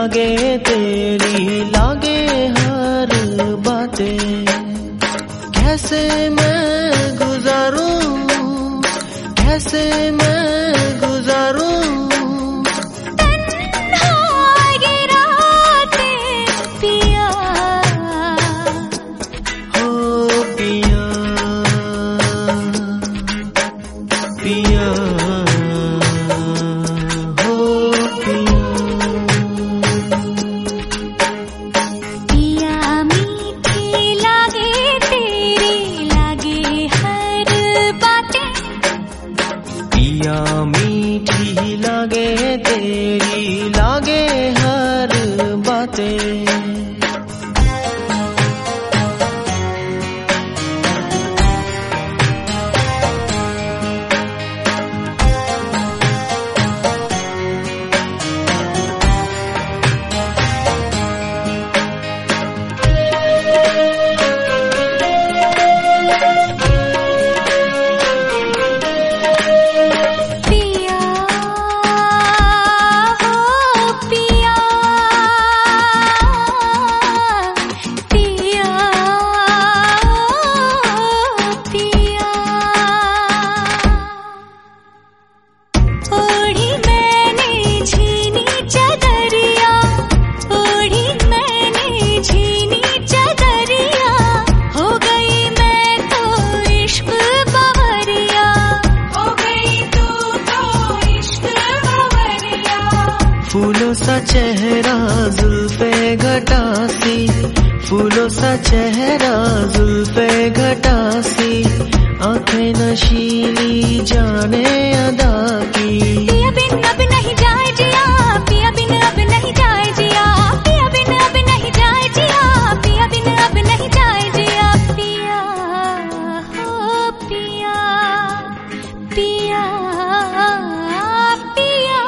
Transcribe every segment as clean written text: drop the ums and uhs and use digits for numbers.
लागे तेरी लागे हर बातें। कैसे मैं गुजारूं, कैसे मैं गुजारूं तन्हाई रातें पिया, हो पिया पिया हो पिया। पिया मीठी लागे तेरी लागे हर बातें। पिया मीठी लागे तेरी लागे हर बातें। फूलों सा चेहरा जुल्फे घटासी, फूलों सा चेहरा जुल्फे घटासी, आंखें नशीली जाने अदा की। पिया बिन अब नहीं जाए जिया, पिया बिन अब नहीं जाए जिया, पिया बिन अब नहीं जाए जिया, पिया बिन अब नहीं जाए जिया। पिया हो पिया पिया पिया।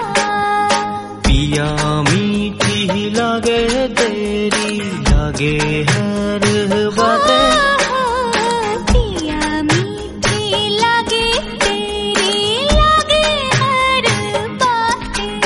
पिया मीठी लागे तेरी लागे हर बातें। पिया मीठी लागे तेरी लागे हर बातें।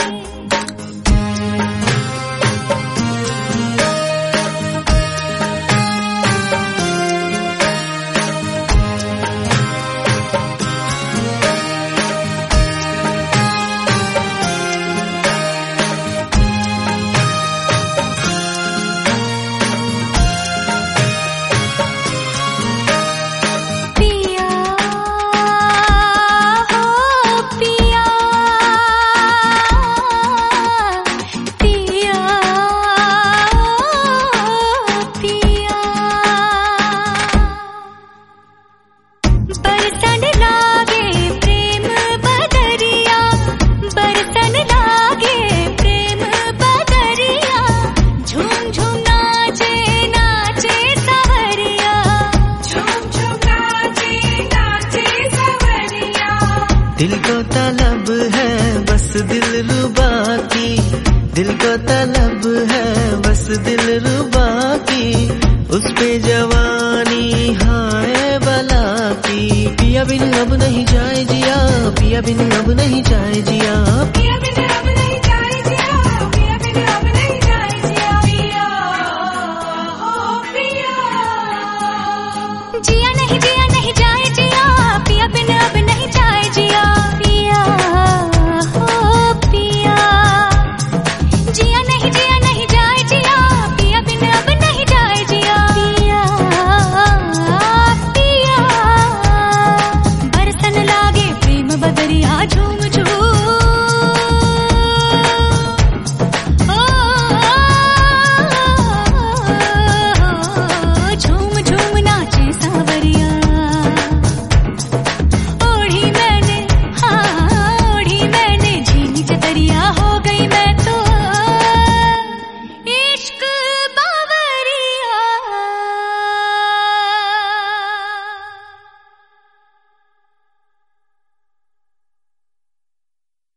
बरसन लागे प्रेम बदरिया, बरसन लागे प्रेम बदरिया, झूम झूम नाचे नाचे सवरिया, झूम झूम नाचे नाचे सवरिया। दिल को तलब है बस दिल रुबा की, दिल को तलब है बस दिल रुबा की, उस पे जवानी हाय बला की। पिया बिन अब नहीं जाए जिया, पिया बिन अब नहीं जाए जिया।